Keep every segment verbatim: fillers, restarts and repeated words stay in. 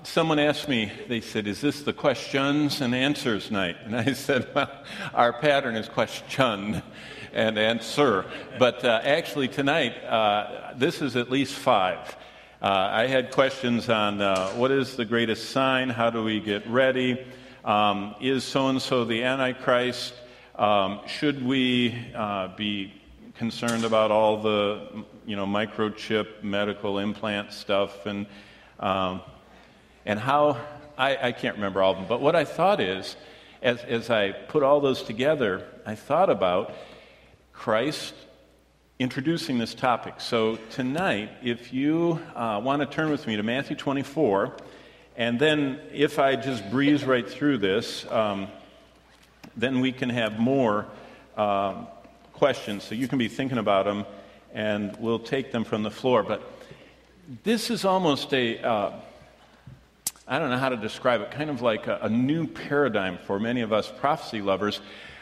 someone asked me, they said, is this the questions and answers night? And I said, well, our pattern is question and answer. But uh, actually tonight, uh, this is at least five. Uh, I had questions on uh, what is the greatest sign? How do we get ready? Um, is so-and-so the Antichrist? Um, should we uh, be concerned about all the, you know, microchip medical implant stuff? And um, and how, I, I can't remember all of them, but what I thought is, as, as I put all those together, I thought about Christ introducing this topic. So tonight, if you uh, want to turn with me to Matthew twenty-four, and then if I just breeze right through this, um, then we can have more um, questions, so you can be thinking about them, and we'll take them from the floor. But this is almost a, uh, I don't know how to describe it, kind of like a, a new paradigm for many of us prophecy lovers,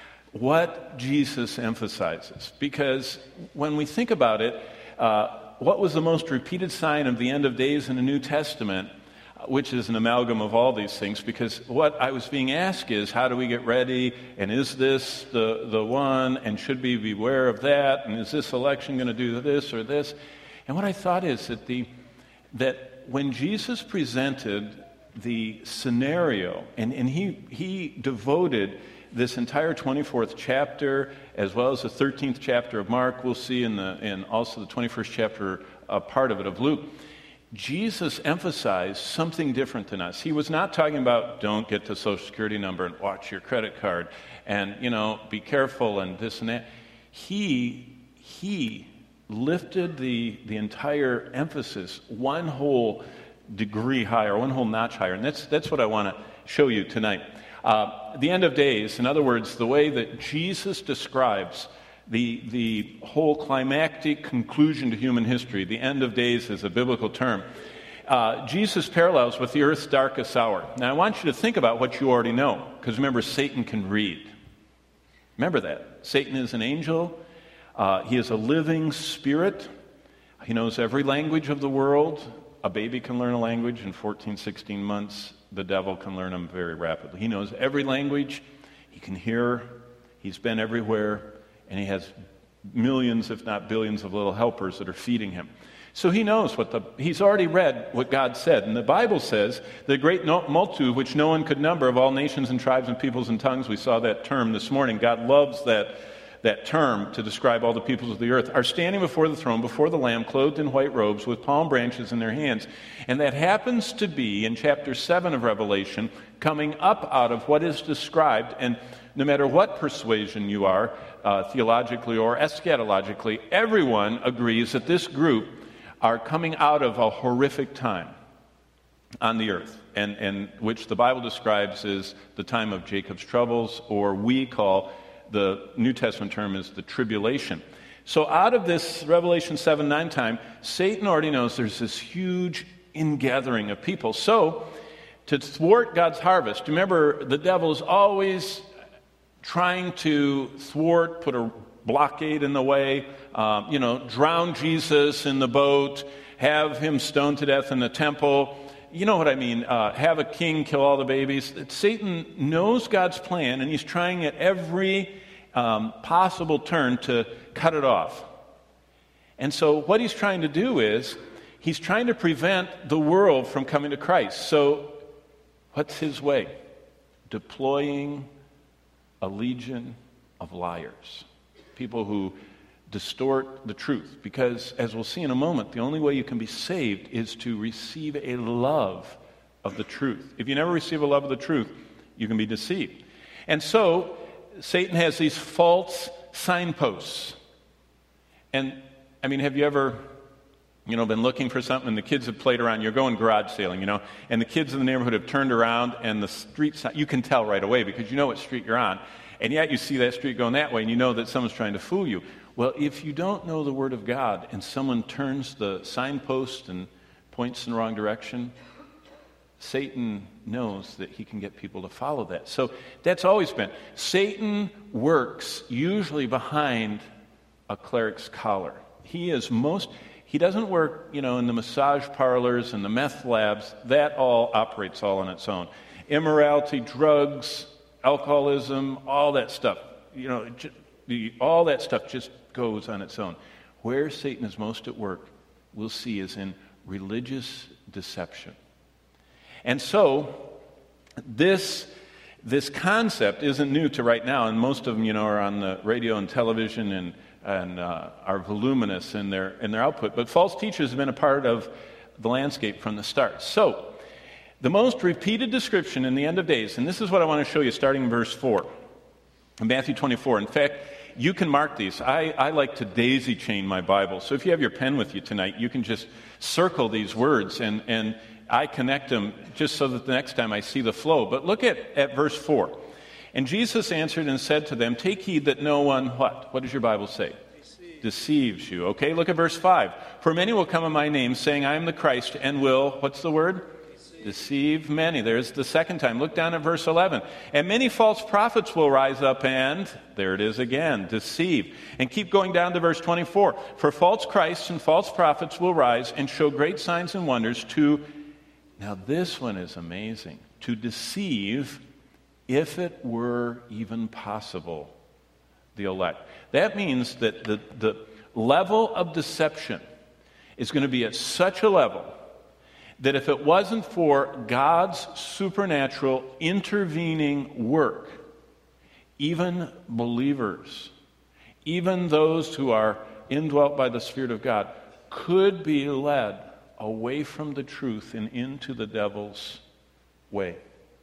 what Jesus emphasizes. Because when we think about it, uh, what was the most repeated sign of the end of days in the New Testament, which is an amalgam of all these things? Because what I was being asked is, how do we get ready? And is this the, the one? And should we beware of that? And is this election going to do this or this? And what I thought is that the that when Jesus presented the scenario, and, and he he devoted this entire twenty-fourth chapter, as well as the thirteenth chapter of Mark, we'll see in the and also the twenty-first chapter, uh, part of it of Luke, Jesus emphasized something different than us. He was not talking about don't get the Social Security number and watch your credit card and, you know, be careful and this and that. He he lifted the the entire emphasis one whole degree higher, one whole notch higher, and that's that's what I want to show you tonight. Uh, the end of days, in other words, the way that Jesus describes the the whole climactic conclusion to human history. The end of days is a biblical term. Uh, Jesus parallels with the earth's darkest hour. Now, I want you to think about what you already know, because remember, Satan can read. Remember that. Satan is an angel. Uh, he is a living spirit. He knows every language of the world. A baby can learn a language in fourteen, sixteen months. The devil can learn them very rapidly. He knows every language. He can hear. He's been everywhere. And he has millions, if not billions, of little helpers that are feeding him. So he knows what the, he's already read what God said. And the Bible says, the great multitude which no one could number of all nations and tribes and peoples and tongues, we saw that term this morning. God loves that, that term to describe all the peoples of the earth, are standing before the throne, before the Lamb, clothed in white robes with palm branches in their hands. And that happens to be, in chapter seven of Revelation, coming up out of what is described, and no matter what persuasion you are, uh, theologically or eschatologically, everyone agrees that this group are coming out of a horrific time on the earth, and, and which the Bible describes as the time of Jacob's troubles, or we call, the New Testament term is the tribulation. So out of this Revelation seven nine time, Satan already knows there's this huge ingathering of people. So to thwart God's harvest, remember, the devil's always trying to thwart, put a blockade in the way, um, you know, drown Jesus in the boat, have him stoned to death in the temple. You know what I mean? Uh, have a king kill all the babies. Satan knows God's plan, and he's trying at every um, possible turn to cut it off. And so what he's trying to do is, he's trying to prevent the world from coming to Christ. So what's his way? Deploying a legion of liars. People who distort the truth. Because, as we'll see in a moment, the only way you can be saved is to receive a love of the truth. If you never receive a love of the truth, you can be deceived. And so, Satan has these false signposts. And, I mean, have you ever, you know, been looking for something and the kids have played around? You're going garage sailing, you know, and the kids in the neighborhood have turned around and the street sign, you can tell right away because you know what street you're on. And yet you see that street going that way and you know that someone's trying to fool you. Well, if you don't know the Word of God and someone turns the signpost and points in the wrong direction, Satan knows that he can get people to follow that. So that's always been. Satan works usually behind a cleric's collar. He is most, He doesn't work, you know, in the massage parlors and the meth labs. That all operates all on its own. Immorality, drugs, alcoholism, all that stuff, you know, all that stuff just goes on its own. Where Satan is most at work, we'll see, is in religious deception. And so, this this concept isn't new to right now, and most of them, you know, are on the radio and television and and uh, are voluminous in their in their output. But false teachers have been a part of the landscape from the start. So, the most repeated description in the end of days, and this is what I want to show you, starting in verse four, in Matthew twenty-four. In fact, you can mark these. I, I like to daisy chain my Bible. So if you have your pen with you tonight, you can just circle these words, and, and I connect them just so that the next time I see the flow. But look at, at verse four. And Jesus answered and said to them, take heed that no one, what? What does your Bible say? Deceives. Deceives you. Okay, look at verse five. For many will come in my name, saying, I am the Christ, and will, what's the word? Deceive many. There's the second time. Look down at verse eleven. And many false prophets will rise up and, there it is again, deceive. And keep going down to verse twenty-four. For false Christs and false prophets will rise and show great signs and wonders to, now this one is amazing, to deceive, if it were even possible, the elect. That means that the, the level of deception is going to be at such a level that if it wasn't for God's supernatural intervening work, even believers, even those who are indwelt by the Spirit of God, could be led away from the truth and into the devil's way.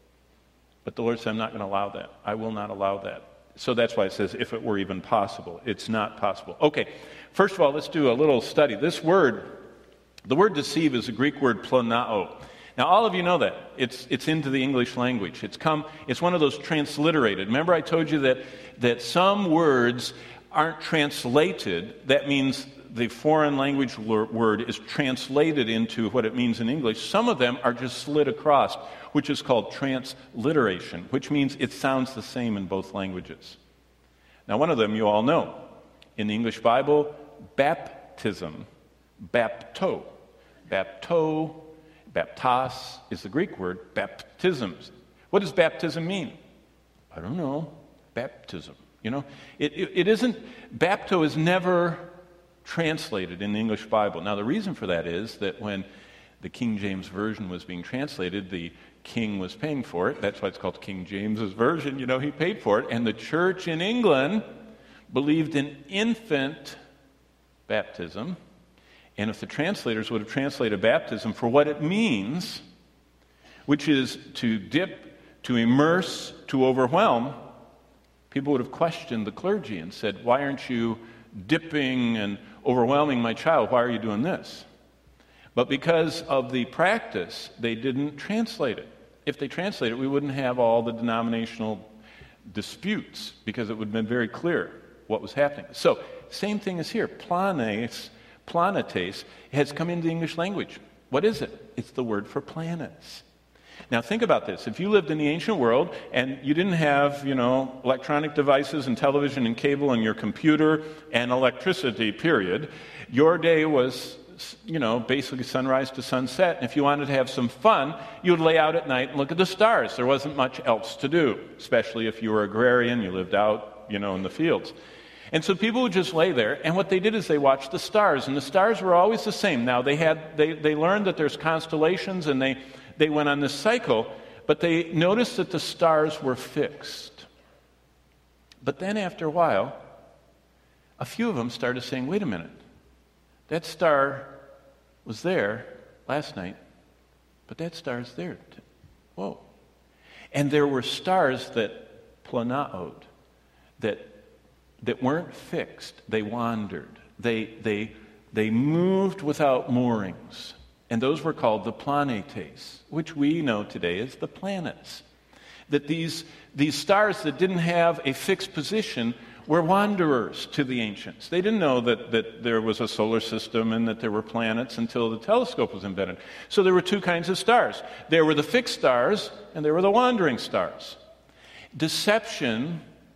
But the Lord said, I'm not going to allow that. I will not allow that. So that's why it says, if it were even possible. It's not possible. Okay, first of all, let's do a little study. This word, the word deceive is a Greek word planao. Now, all of you know that. It's it's into the English language. It's come. It's one of those transliterated. Remember I told you that, that some words aren't translated. That means the foreign language word is translated into what it means in English. Some of them are just slid across, which is called transliteration, which means it sounds the same in both languages. Now, one of them you all know. In the English Bible, baptism, bapto. Bapto, baptos is the Greek word, baptisms. What does baptism mean? I don't know. Baptism. You know, it, it, it isn't, bapto is never translated in the English Bible. Now, the reason for that is that when the King James Version was being translated, the king was paying for it. That's why it's called King James's Version. You know, he paid for it. And the church in England believed in infant baptism. And if the translators would have translated baptism for what it means, which is to dip, to immerse, to overwhelm, people would have questioned the clergy and said, why aren't you dipping and overwhelming my child? Why are you doing this? But because of the practice, they didn't translate it. If they translated it, we wouldn't have all the denominational disputes, because it would have been very clear what was happening. So, same thing is here. Planes, planetes has come into the English language. What is it? It's the word for planets. Now think about this. If you lived in the ancient world and you didn't have, you know, electronic devices and television and cable and your computer and electricity, period, your day was, you know, basically sunrise to sunset. And if you wanted to have some fun, you would lay out at night and look at the stars. There wasn't much else to do, especially if you were agrarian, you lived out, you know, in the fields. And so people would just lay there, and what they did is they watched the stars, and the stars were always the same. Now, they had they, they learned that there's constellations, and they, they went on this cycle, but they noticed that the stars were fixed. But then after a while, a few of them started saying, wait a minute, that star was there last night, but that star's there. Too. Whoa. And there were stars that planaoed, that that weren't fixed. They wandered. They they they moved without moorings. And those were called the planetes, which we know today as the planets. That these these stars that didn't have a fixed position were wanderers to the ancients. They didn't know that, that there was a solar system and that there were planets until the telescope was invented. So there were two kinds of stars. There were the fixed stars and there were the wandering stars. Deception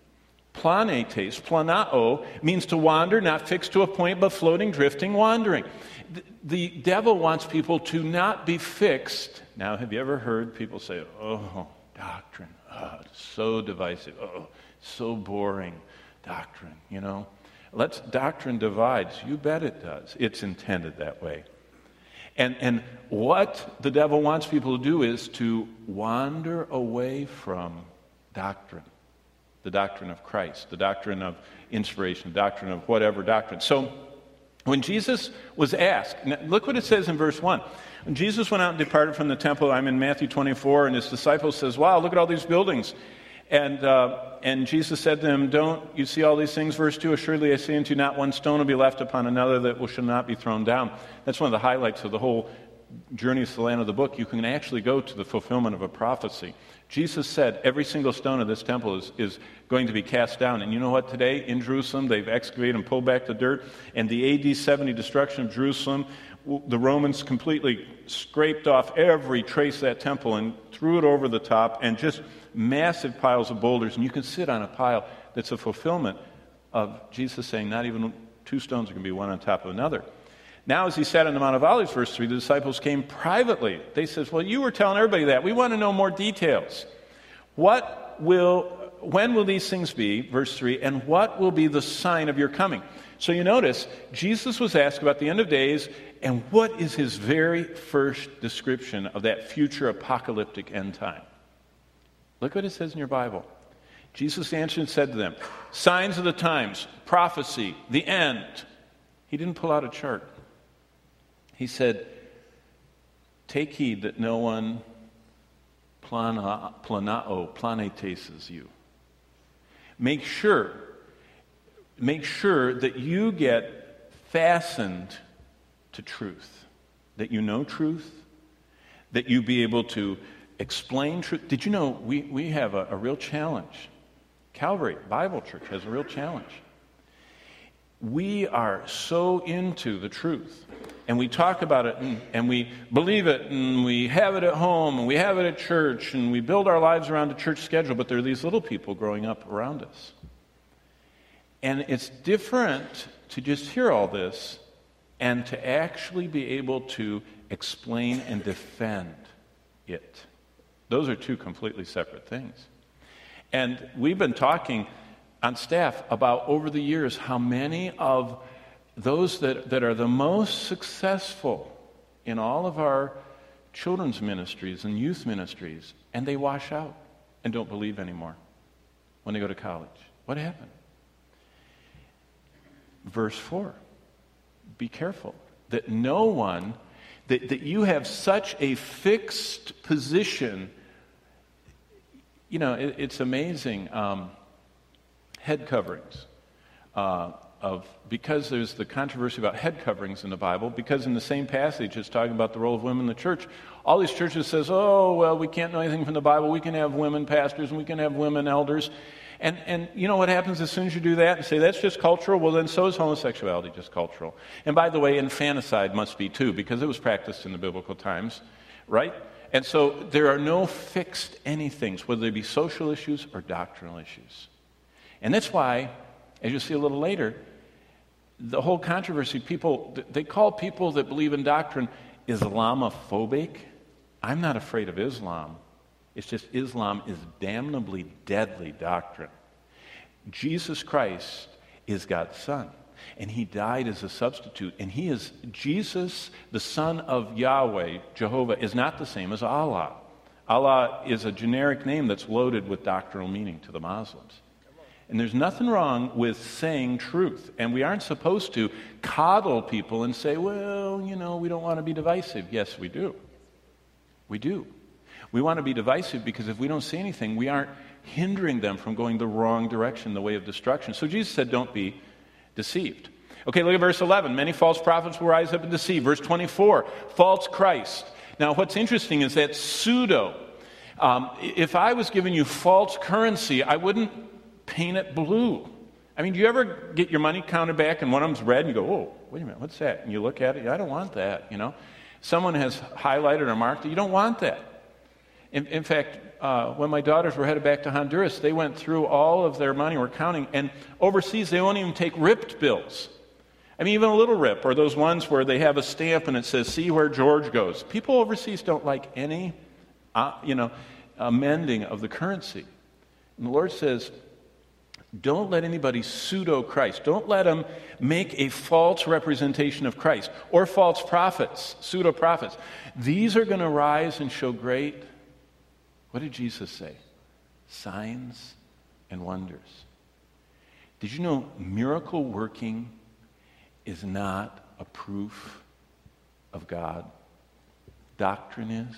Planetes, planao, means to wander, not fixed to a point, but floating, drifting, wandering. The, the devil wants people to not be fixed. Now, have you ever heard people say, oh, doctrine, oh, it's so divisive, oh, so boring, doctrine, you know? Let's, doctrine divides. You bet it does. It's intended that way. And, and what the devil wants people to do is to wander away from doctrine. The doctrine of Christ, the doctrine of inspiration, the doctrine of whatever doctrine. So when Jesus was asked, look what it says in verse one. When Jesus went out and departed from the temple, I'm in Matthew twenty-four, and his disciples says, wow, look at all these buildings. And uh, and Jesus said to them, don't you see all these things? Verse two, assuredly I say unto you, not one stone will be left upon another that will, shall not be thrown down. That's one of the highlights of the whole Journey to the Land of the book. You can actually go to the fulfillment of a prophecy. Jesus said every single stone of this temple is, is going to be cast down. And you know what? Today in Jerusalem, they've excavated and pulled back the dirt. And the A D seventy destruction of Jerusalem, the Romans completely scraped off every trace of that temple and threw it over the top, and just massive piles of boulders. And you can sit on a pile that's a fulfillment of Jesus saying not even two stones are going to be one on top of another. Now, as he sat on the Mount of Olives, verse three, the disciples came privately. They said, well, you were telling everybody that. We want to know more details. What will, when will these things be, verse three, and what will be the sign of your coming? So you notice, Jesus was asked about the end of days, and what is his very first description of that future apocalyptic end time? Look what it says in your Bible. Jesus answered and said to them, signs of the times, prophecy, the end. He didn't pull out a chart. He said, take heed that no one plana, planao, planeteses you. Make sure, make sure that you get fastened to truth, that you know truth, that you be able to explain truth. Did you know we, we have a, a real challenge? Calvary Bible Church has a real challenge. We are so into the truth, and we talk about it, and, and we believe it, and we have it at home, and we have it at church, and we build our lives around the church schedule, but there are these little people growing up around us. And it's different to just hear all this and to actually be able to explain and defend it. Those are two completely separate things. And we've been talking on staff about over the years how many of those that, that are the most successful in all of our children's ministries and youth ministries, and they wash out and don't believe anymore when they go to college. What happened? Verse four, be careful that no one, that, that you have such a fixed position. You know, it, it's amazing. Um, head coverings. Uh, of because there's the controversy about head coverings in the Bible, because in the same passage it's talking about the role of women in the church. All these churches says, oh, well, we can't know anything from the Bible. We can have women pastors and we can have women elders. And, and you know what happens as soon as you do that and say that's just cultural? Well, then so is homosexuality just cultural. And by the way, infanticide must be too, because it was practiced in the biblical times, right? And so there are no fixed anythings, whether they be social issues or doctrinal issues. And that's why, as you'll see a little later, the whole controversy, people, they call people that believe in doctrine Islamophobic. I'm not afraid of Islam. It's just Islam is damnably deadly doctrine. Jesus Christ is God's Son, and He died as a substitute, and He is, Jesus, the Son of Yahweh, Jehovah, is not the same as Allah. Allah is a generic name that's loaded with doctrinal meaning to the Muslims. And there's nothing wrong with saying truth. And we aren't supposed to coddle people and say, well, you know, we don't want to be divisive. Yes, we do. We do. We want to be divisive because if we don't say anything, we aren't hindering them from going the wrong direction, the way of destruction. So Jesus said, don't be deceived. Okay, look at verse eleven. Many false prophets will rise up and deceive. Verse twenty-four, false Christ. Now, what's interesting is that pseudo. Um, if I was giving you false currency, I wouldn't paint it blue. I mean, do you ever get your money counted back and one of them's red and you go, oh, wait a minute, what's that? And you look at it, I don't want that, you know. Someone has highlighted or marked it, you don't want that. In, in fact, uh, when my daughters were headed back to Honduras, they went through all of their money, were counting, and overseas they won't even take ripped bills. I mean, even a little rip, or those ones where they have a stamp and it says, see where George goes. People overseas don't like any, uh, you know, amending of the currency. And the Lord says, don't let anybody pseudo-Christ. Don't let them make a false representation of Christ, or false prophets, pseudo-prophets. These are going to rise and show great, what did Jesus say? Signs and wonders. Did you know miracle working is not a proof of God? Doctrine is.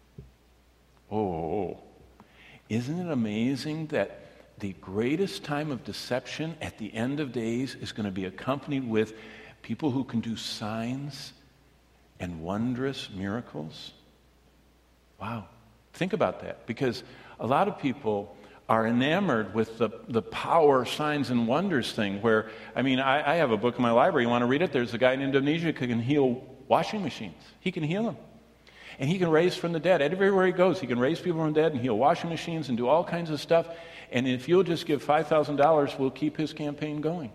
Oh, isn't it amazing that the greatest time of deception at the end of days is going to be accompanied with people who can do signs and wondrous miracles? Wow. Think about that, because a lot of people are enamored with the, the power, signs, and wonders thing where, I mean, I, I have a book in my library. You want to read it? There's a guy in Indonesia who can heal washing machines. He can heal them. And he can raise from the dead. Everywhere he goes, he can raise people from the dead and heal washing machines and do all kinds of stuff. And if you'll just give five thousand dollars, we'll keep his campaign going.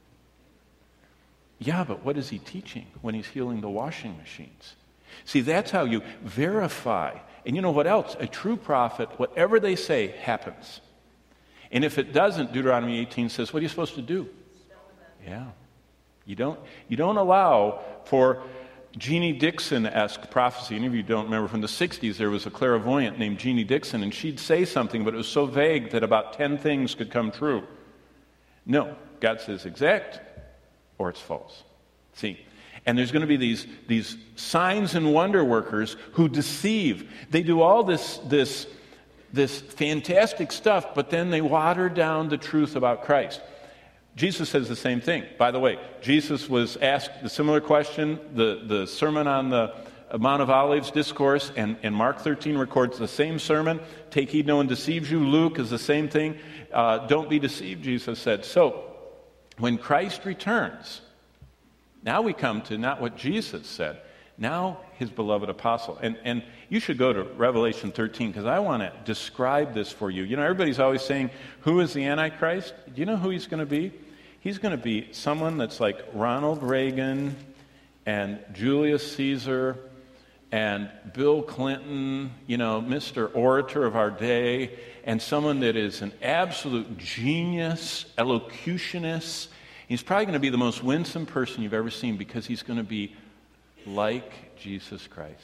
Yeah, but what is he teaching when he's healing the washing machines? See, that's how you verify. And you know what else? A true prophet, whatever they say, happens. And if it doesn't, Deuteronomy eighteen says, what are you supposed to do? Yeah. You don't, you don't allow for Jeannie Dixon-esque prophecy. Any of you don't remember, from the sixties, there was a clairvoyant named Jeannie Dixon, and she'd say something, but it was so vague that about ten things could come true. No, God says exact, or it's false. See, and there's going to be these, these signs and wonder workers who deceive. They do all this, this, this fantastic stuff, but then they water down the truth about Christ. Jesus says the same thing. By the way, Jesus was asked the similar question, the, the Sermon on the Mount of Olives discourse, and, and Mark thirteen records the same sermon. Take heed no one deceives you. Luke is the same thing. Uh, don't be deceived, Jesus said. So, when Christ returns, now we come to not what Jesus said, now his beloved apostle. And, and you should go to Revelation thirteen, because I want to describe this for you. You know, everybody's always saying, who is the Antichrist? Do you know who he's going to be? He's going to be someone that's like Ronald Reagan and Julius Caesar and Bill Clinton, you know, Mister Orator of our day, and someone that is an absolute genius, elocutionist. He's probably going to be the most winsome person you've ever seen, because he's going to be like Jesus Christ.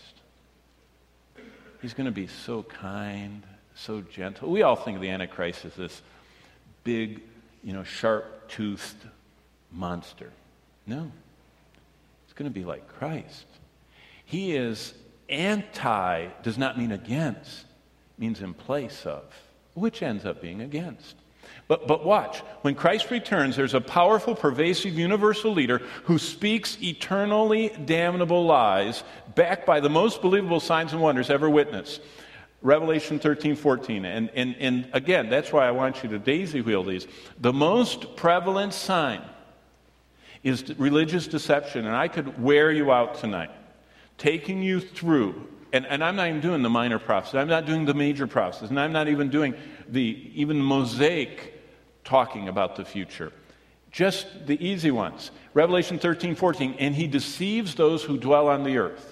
He's going to be so kind, so gentle. We all think of the Antichrist as this big, you know, sharp-toothed monster. No. It's going to be like Christ. He is anti, does not mean against, means in place of, which ends up being against. But, but watch, when Christ returns, there's a powerful, pervasive, universal leader who speaks eternally damnable lies backed by the most believable signs and wonders ever witnessed. Revelation thirteen, fourteen. And, and, and again, that's why I want you to daisy wheel these. The most prevalent sign is religious deception. And I could wear you out tonight, taking you through. And, and I'm not even doing the minor prophecies. I'm not doing the major prophecies. And I'm not even doing the even mosaic talking about the future. Just the easy ones. Revelation thirteen, fourteen. And he deceives those who dwell on the earth.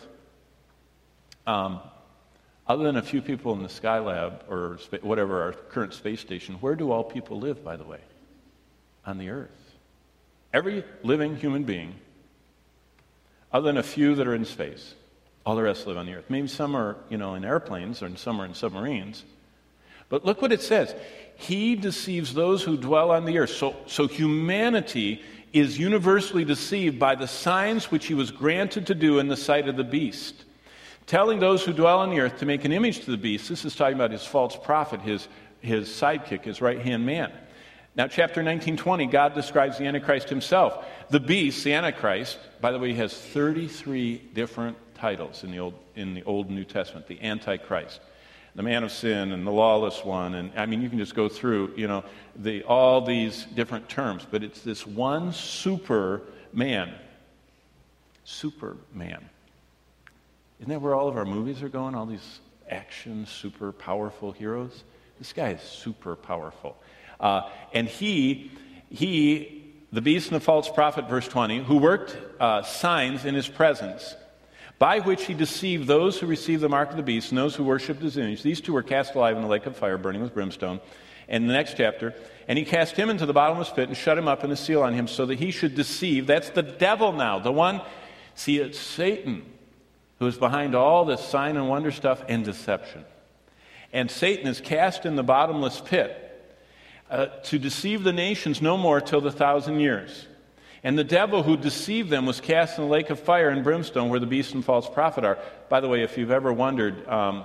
Um... Other than a few people in the Skylab or spa- whatever, our current space station, where do all people live, by the way? On the earth. Every living human being, other than a few that are in space, all the rest live on the earth. Maybe some are, you know, in airplanes, or some are in submarines. But look what it says. He deceives those who dwell on the earth. So, so humanity is universally deceived by the signs which he was granted to do in the sight of the beast, telling those who dwell on the earth to make an image to the beast. This is talking about his false prophet, his, his sidekick, his right-hand man. Now, chapter nineteen, twenty, God describes the Antichrist himself. The beast, the Antichrist, by the way, he has thirty-three different titles in the Old, in the Old and New Testament. The Antichrist, the man of sin, and the lawless one. And I mean, you can just go through, you know, the, all these different terms. But it's this one super man. Superman. Isn't that where all of our movies are going? All these action, super powerful heroes. This guy is super powerful. Uh, and he, he, the beast and the false prophet, verse twenty, who worked uh, signs in his presence, by which he deceived those who received the mark of the beast and those who worshipped his image. These two were cast alive in the lake of fire, burning with brimstone. And in the next chapter, and he cast him into the bottomless pit and shut him up and a seal on him so that he should deceive. That's the devil now. The one, see, it's Satan who is behind all this sign and wonder stuff and deception. And Satan is cast in the bottomless pit uh, to deceive the nations no more till the thousand years. And the devil who deceived them was cast in the lake of fire and brimstone where the beast and false prophet are. By the way, if you've ever wondered, um,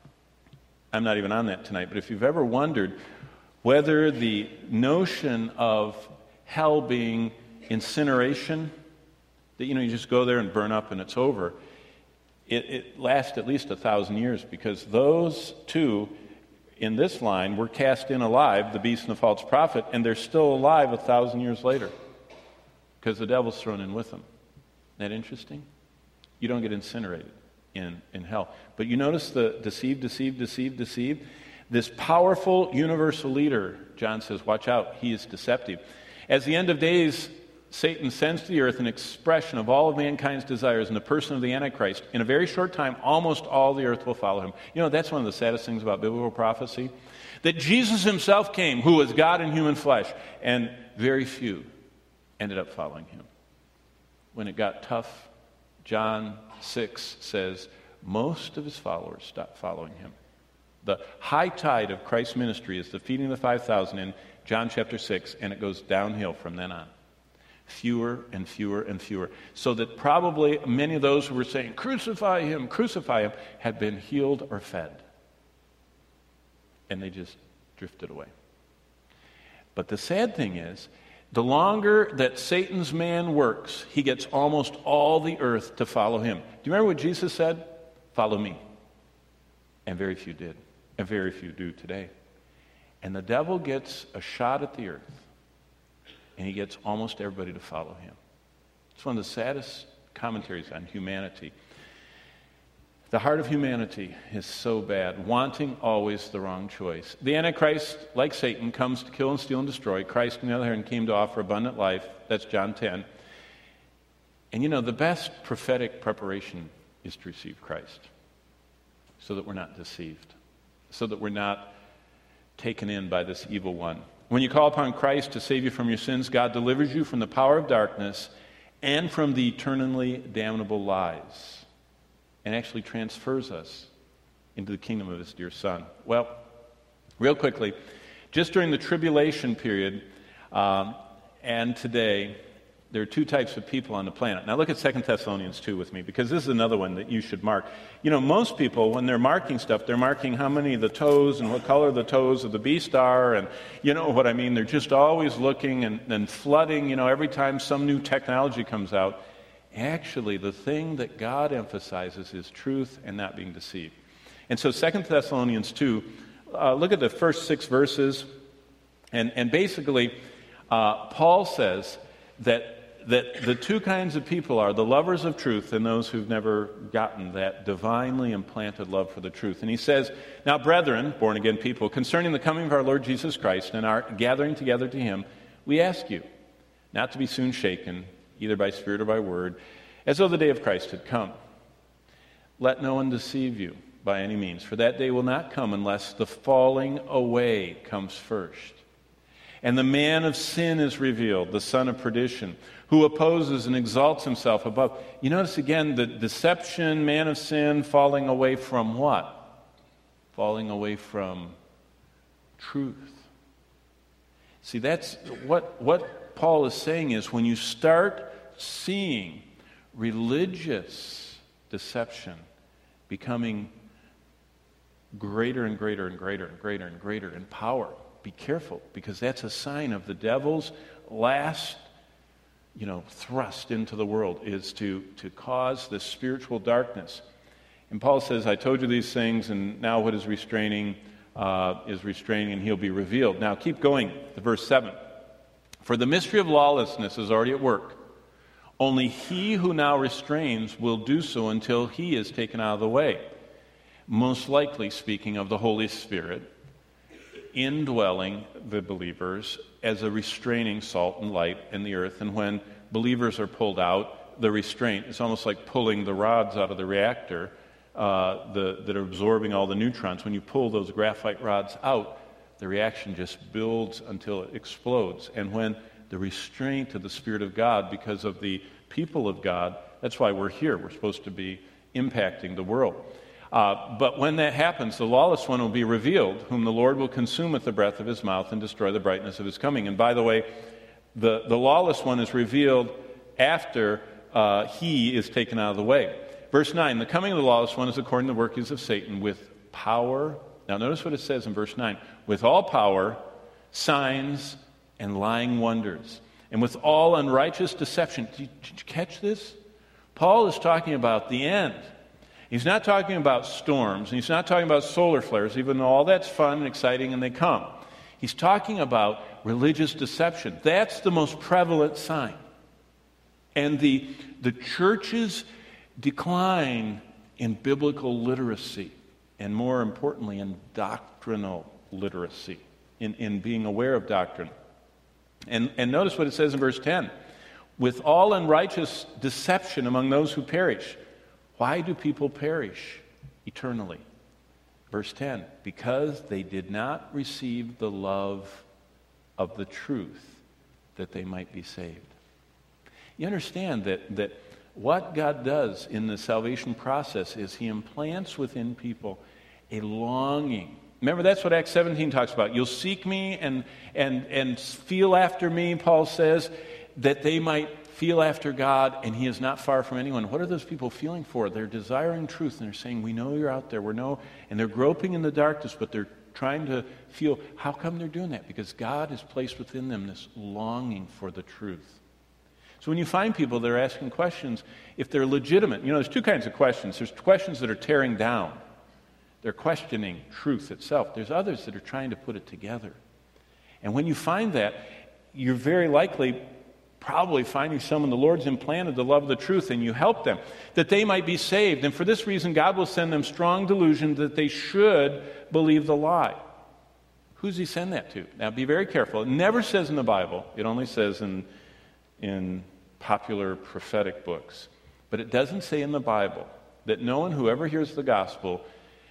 I'm not even on that tonight, but if you've ever wondered whether the notion of hell being incineration, that, you know, you just go there and burn up and it's over, it, it lasts at least a thousand years, because those two in this line were cast in alive, the beast and the false prophet, and they're still alive a thousand years later, because the devil's thrown in with them. Isn't that interesting? You don't get incinerated in, in hell. But you notice the deceive, deceive, deceive, deceive. This powerful universal leader, John says, watch out, he is deceptive. As the end of days, Satan sends to the earth an expression of all of mankind's desires in the person of the Antichrist. In a very short time, almost all the earth will follow him. You know, that's one of the saddest things about biblical prophecy, that Jesus himself came, who was God in human flesh, and very few ended up following him. When it got tough, John six says most of his followers stopped following him. The high tide of Christ's ministry is the feeding of the five thousand in John chapter six, and it goes downhill from then on. Fewer and fewer and fewer. So that probably many of those who were saying, crucify him, crucify him, had been healed or fed. And they just drifted away. But the sad thing is, the longer that Satan's man works, he gets almost all the earth to follow him. Do you remember what Jesus said? Follow me. And very few did. And very few do today. And the devil gets a shot at the earth. And he gets almost everybody to follow him. It's one of the saddest commentaries on humanity. The heart of humanity is so bad, wanting always the wrong choice. The Antichrist, like Satan, comes to kill and steal and destroy. Christ, on the other hand, came to offer abundant life. That's John ten. And you know, the best prophetic preparation is to receive Christ, so that we're not deceived, so that we're not taken in by this evil one. When you call upon Christ to save you from your sins, God delivers you from the power of darkness and from the eternally damnable lies, and actually transfers us into the kingdom of his dear Son. Well, real quickly, just during the tribulation period um, and today, there are two types of people on the planet. Now look at Second Thessalonians two with me, because this is another one that you should mark. You know, most people, when they're marking stuff, they're marking how many of the toes and what color the toes of the beast are, and you know what I mean. They're just always looking and, and flooding, you know, every time some new technology comes out. Actually, the thing that God emphasizes is truth and not being deceived. And so Second Thessalonians two, uh, look at the first six verses, and, and basically uh, Paul says that that the two kinds of people are the lovers of truth and those who've never gotten that divinely implanted love for the truth. And he says, now, brethren, born-again people, concerning the coming of our Lord Jesus Christ and our gathering together to him, we ask you not to be soon shaken, either by spirit or by word, as though the day of Christ had come. Let no one deceive you by any means, for that day will not come unless the falling away comes first. And the man of sin is revealed, the son of perdition, who opposes and exalts himself above. You notice again the deception, man of sin, falling away from what? Falling away from truth. See, that's what, what Paul is saying is when you start seeing religious deception becoming greater and greater and greater and greater and greater in power, be careful, because that's a sign of the devil's last, you know, thrust into the world is to, to cause this spiritual darkness. And Paul says, I told you these things, and now what is restraining uh, is restraining, and he'll be revealed. Now keep going to verse seven. For the mystery of lawlessness is already at work. Only he who now restrains will do so until he is taken out of the way. most likely speaking of the Holy Spirit indwelling the believers as a restraining salt and light in the earth. And when believers are pulled out, the restraint is almost like pulling the rods out of the reactor uh, the, that are absorbing all the neutrons. When you pull those graphite rods out, the reaction just builds until it explodes. And when the restraint of the Spirit of God, because of the people of God, that's why we're here. We're supposed to be impacting the world. Uh, but when that happens, the lawless one will be revealed, whom the Lord will consume with the breath of his mouth and destroy the brightness of his coming. And by the way, the, the lawless one is revealed after uh, he is taken out of the way. Verse nine, the coming of the lawless one is according to the workings of Satan with power. Now notice what it says in verse nine. With all power, signs, and lying wonders. And with all unrighteous deception. Did you, did you catch this? Paul is talking about the end. He's not talking about storms, and he's not talking about solar flares, even though all that's fun and exciting and they come. He's talking about religious deception. That's the most prevalent sign. And the, the church's decline in biblical literacy, and more importantly, in doctrinal literacy, in, in being aware of doctrine. And, and notice what it says in verse ten. With all unrighteous deception among those who perish. Why do people perish eternally? Verse ten, because they did not receive the love of the truth that they might be saved. You understand that, that what God does in the salvation process is he implants within people a longing. Remember, that's what Acts seventeen talks about. You'll seek me and, and, and feel after me, Paul says, that they might feel after God, and he is not far from anyone. What are those people feeling for? They're desiring truth, and they're saying, we know you're out there, we know, and they're groping in the darkness, but they're trying to feel, how come they're doing that? Because God has placed within them this longing for the truth. So when you find people that are asking questions, if they're legitimate, you know, there's two kinds of questions. There's questions that are tearing down. They're questioning truth itself. There's others that are trying to put it together. And when you find that, you're very likely probably finding someone the Lord's implanted the love of the truth, and you help them, that they might be saved. And for this reason, God will send them strong delusion that they should believe the lie. Who does he send that to? Now, be very careful. It never says in the Bible. It only says in, in popular prophetic books. But it doesn't say in the Bible that no one who ever hears the gospel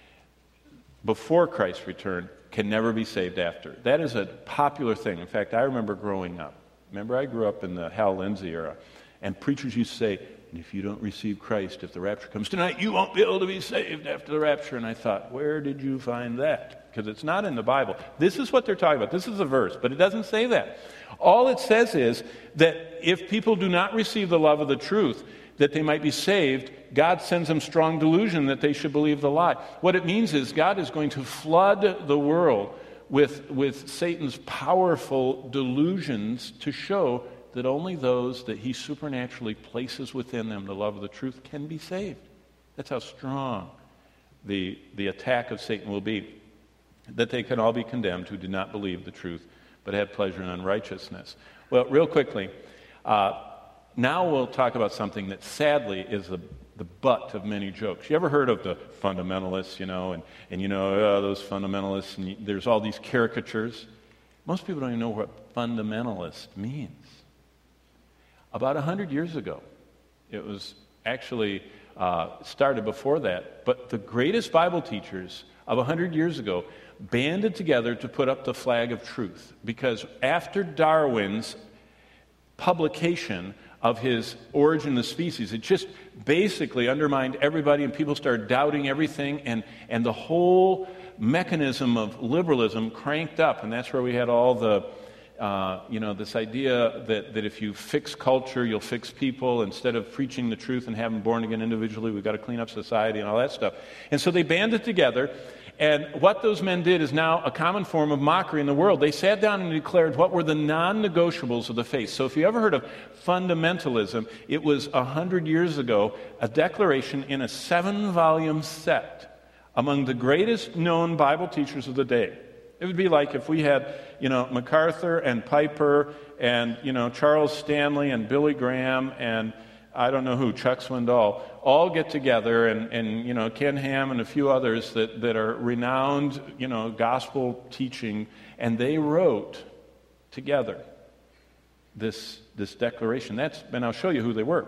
before Christ's return can never be saved after. That is a popular thing. In fact, I remember growing up. Remember, I grew up in the Hal Lindsey era, and preachers used to say, and if you don't receive Christ, if the rapture comes tonight, you won't be able to be saved after the rapture. And I thought, where did you find that? Because it's not in the Bible. This is what they're talking about. This is a verse, but it doesn't say that. All it says is that if people do not receive the love of the truth, that they might be saved, God sends them strong delusion that they should believe the lie. What it means is God is going to flood the world with, with Satan's powerful delusions to show that only those that he supernaturally places within them the love of the truth can be saved. That's how strong the, the attack of Satan will be. That they can all be condemned who did not believe the truth, but had pleasure in unrighteousness. Well, real quickly, uh, now we'll talk about something that sadly is a, the butt of many jokes. You ever heard of the fundamentalists, you know, and, and you know, oh, those fundamentalists, and you, there's all these caricatures. Most people don't even know what fundamentalist means. About a hundred years ago, it was actually uh, started before that, but the greatest Bible teachers of a hundred years ago banded together to put up the flag of truth, because after Darwin's publication of his Origin of the Species, it just basically undermined everybody, and people started doubting everything, and, and the whole mechanism of liberalism cranked up, and that's where we had all the, uh, you know, this idea that, that if you fix culture, you'll fix people. Instead of preaching the truth and having born again individually, we've got to clean up society and all that stuff. And so they banded together. And what those men did is now a common form of mockery in the world. They sat down and declared what were the non-negotiables of the faith. So if you ever heard of fundamentalism, it was a hundred years ago, a declaration in a seven-volume set among the greatest known Bible teachers of the day. It would be like if we had, you know, MacArthur and Piper and, you know, Charles Stanley and Billy Graham and I don't know who, Chuck Swindoll, all get together, and, and you know, Ken Ham and a few others that, that are renowned, you know, gospel teaching, and they wrote together this, this declaration. That's, and I'll show you who they were.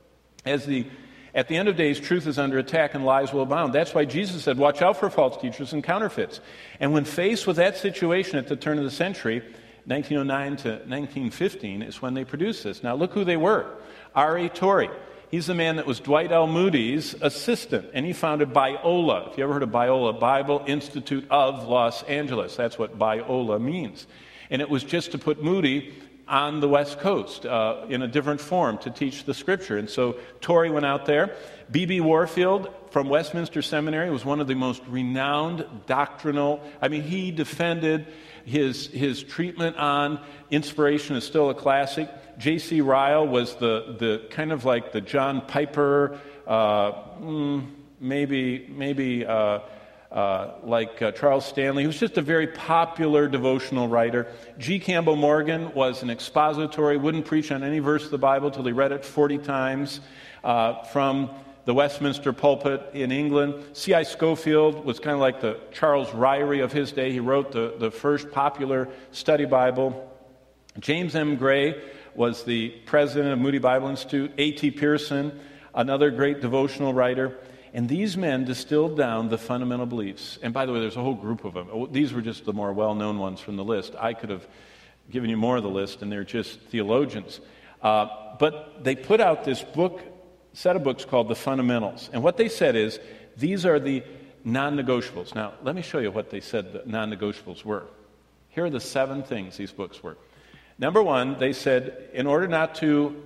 As the, at the end of days, truth is under attack and lies will abound. That's why Jesus said, watch out for false teachers and counterfeits. And when faced with that situation at the turn of the century, nineteen oh nine to nineteen fifteen, is when they produced this. Now look who they were. R A Torrey. He's the man that was Dwight L. Moody's assistant, and he founded Biola. If you ever heard of Biola, Bible Institute of Los Angeles. That's what Biola means. And it was just to put Moody on the West Coast uh, in a different form to teach the Scripture. And so Torrey went out there. B B Warfield from Westminster Seminary was one of the most renowned doctrinal, I mean, he defended his, his treatment on inspiration is still a classic. J C Ryle was the, the kind of like the John Piper, uh, mm, maybe maybe uh, uh, like uh, Charles Stanley. He was just a very popular devotional writer. G. Campbell Morgan was an expository, wouldn't preach on any verse of the Bible till he read it forty times uh, from the Westminster pulpit in England. C I Scofield was kind of like the Charles Ryrie of his day. He wrote the, the first popular study Bible. James M. Gray was the president of Moody Bible Institute. A T Pearson, another great devotional writer. And these men distilled down the fundamental beliefs. And by the way, there's a whole group of them. These were just the more well-known ones from the list. I could have given you more of the list, and they're just theologians. Uh, but they put out this book, set of books called The Fundamentals. And what they said is, these are the non-negotiables. Now, let me show you what they said the non-negotiables were. Here are the seven things these books were. Number one, they said, in order not to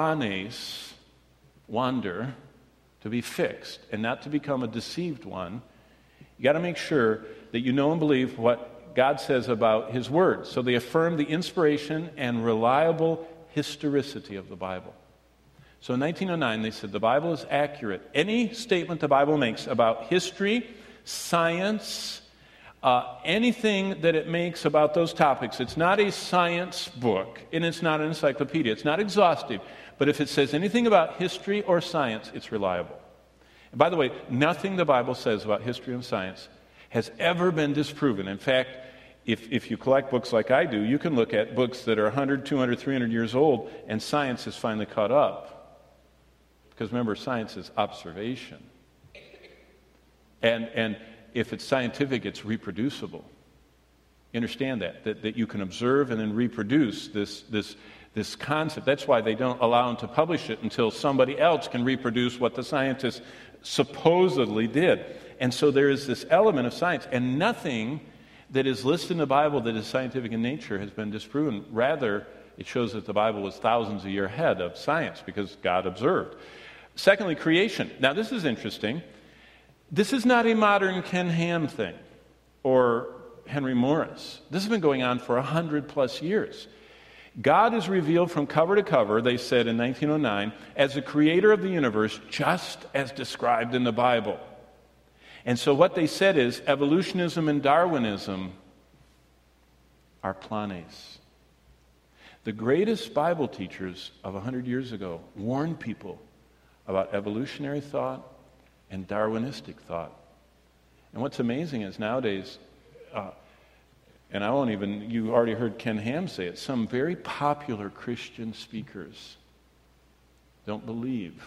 planes, wander, to be fixed, and not to become a deceived one, you got to make sure that you know and believe what God says about His Word. So they affirmed the inspiration and reliable historicity of the Bible. So in nineteen oh nine, they said the Bible is accurate. Any statement the Bible makes about history, science, uh, anything that it makes about those topics, it's not a science book, and it's not an encyclopedia. It's not exhaustive. But if it says anything about history or science, it's reliable. And by the way, nothing the Bible says about history and science has ever been disproven. In fact, if, if you collect books like I do, you can look at books that are one hundred, two hundred, three hundred years old, and science has finally caught up. Because remember, science is observation. And, and if it's scientific, it's reproducible. You understand that, that, that you can observe and then reproduce this, this, this concept. That's why they don't allow them to publish it until somebody else can reproduce what the scientists supposedly did. And so there is this element of science, and nothing that is listed in the Bible that is scientific in nature has been disproven. Rather, it shows that the Bible was thousands of years ahead of science because God observed. Secondly, creation. Now, this is interesting. This is not a modern Ken Ham thing or Henry Morris. This has been going on for a hundred plus years. God is revealed from cover to cover, they said in nineteen oh nine, as the creator of the universe, just as described in the Bible. And so what they said is evolutionism and Darwinism are planes. The greatest Bible teachers of a hundred years ago warned people about evolutionary thought and Darwinistic thought. And what's amazing is nowadays, uh, and I won't even, you already heard Ken Ham say it, some very popular Christian speakers don't believe